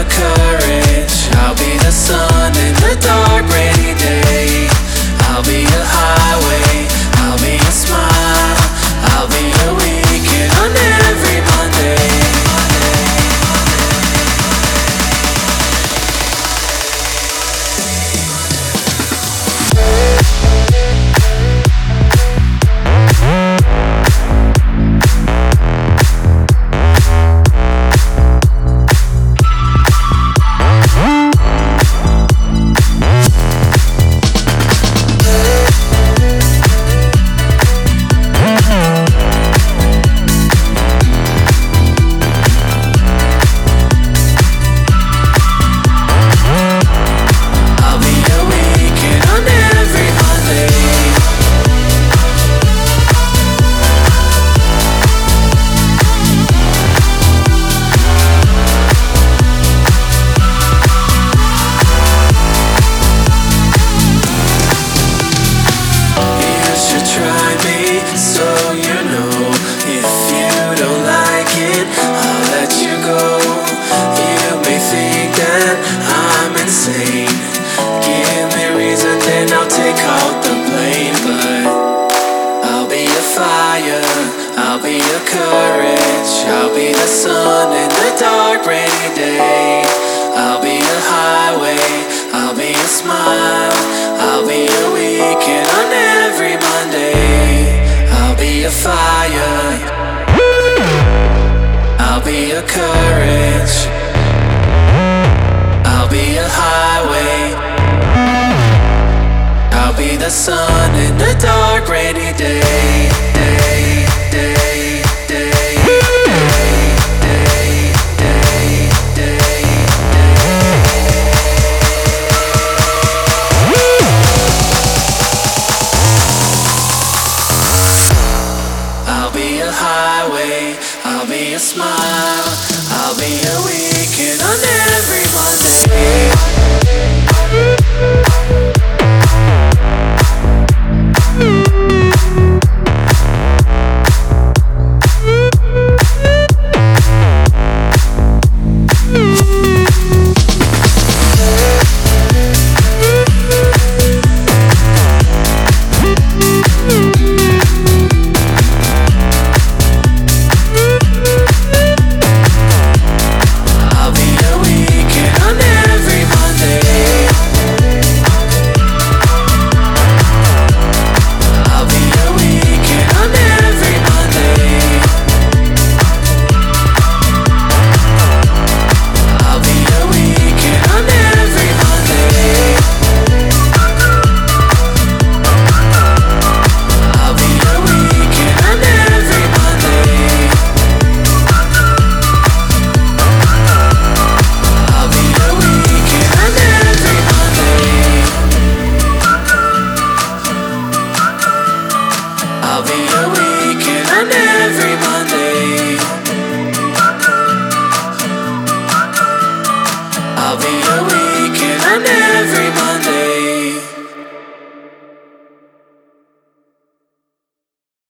a courage. I'll be the sun in the dark rainy day. I'll be a highway, I'll be a smile, I'll be a weekend on every Monday. I'll be a courage, I'll be the sun in the dark rainy day. I'll be a highway, I'll be a smile, I'll be a weekend on every Monday. I'll be a fire, I'll be a courage, I'll be a highway, I'll be the sun in the dark rainy day. I'll be a highway, I'll be a smile.